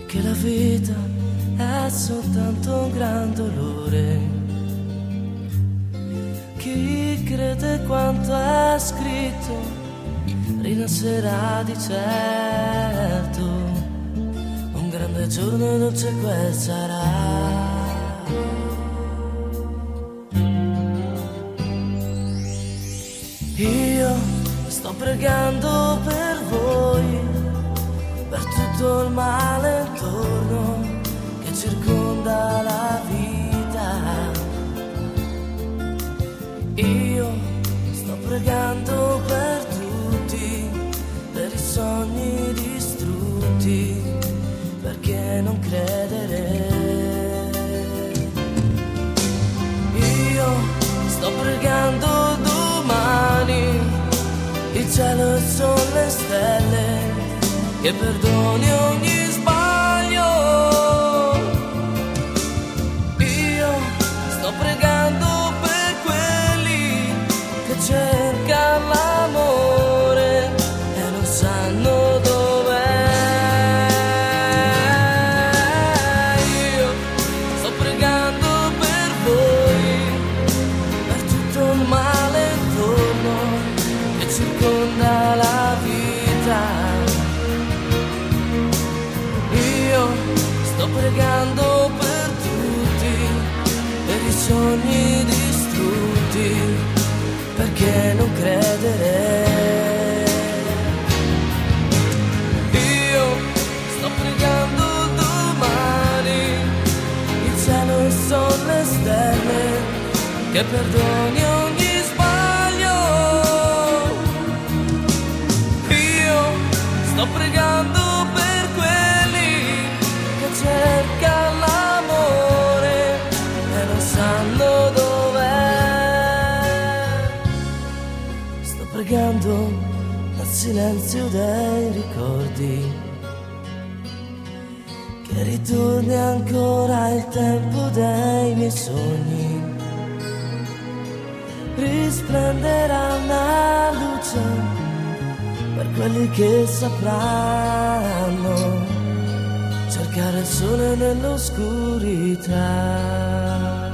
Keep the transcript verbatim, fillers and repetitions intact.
che la vita è soltanto un gran dolore. Chi crede quanto è scritto rinascerà di certo, un grande giorno dolce quel sarà. Io sto pregando per voi, per tutto il male intorno che circonda la vita. Io sto pregando per tutti, per i sogni distrutti, perché non credere. Io sto pregando domani, il cielo e sono le stelle, che perdoni ogni sbaglio. Io sto pregando per quelli che cercano l'amore e non sanno dov'è. Io sto pregando per voi, per tutto il male intorno che circonda la vita. Sto pregando per tutti, per i sogni distrutti, perché non credere. Io sto pregando domani, il cielo e sono le stelle, che perdoni ogni sbaglio. Io sto pregando cerca l'amore e non sanno dov'è. Sto pregando al silenzio dei ricordi, che ritorni ancora il tempo dei miei sogni. Risplenderà una luce per quelli che sapranno cercare il sole nell'oscurità.